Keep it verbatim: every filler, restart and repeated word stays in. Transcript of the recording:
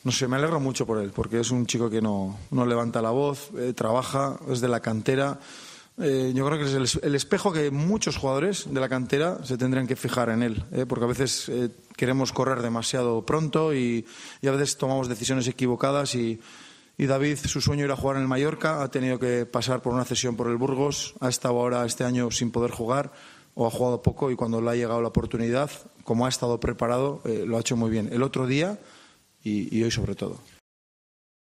No sé, me alegro mucho por él, porque es un chico que no, no levanta la voz, eh, trabaja, es de la cantera. Eh, yo creo que es el, el espejo que muchos jugadores de la cantera se tendrían que fijar en él, eh, porque a veces eh, queremos correr demasiado pronto y, y a veces tomamos decisiones equivocadas y, y David, su sueño era jugar en el Mallorca, ha tenido que pasar por una cesión por el Burgos, ha estado ahora este año sin poder jugar o ha jugado poco y cuando le ha llegado la oportunidad, como ha estado preparado, eh, lo ha hecho muy bien el otro día y, y hoy sobre todo.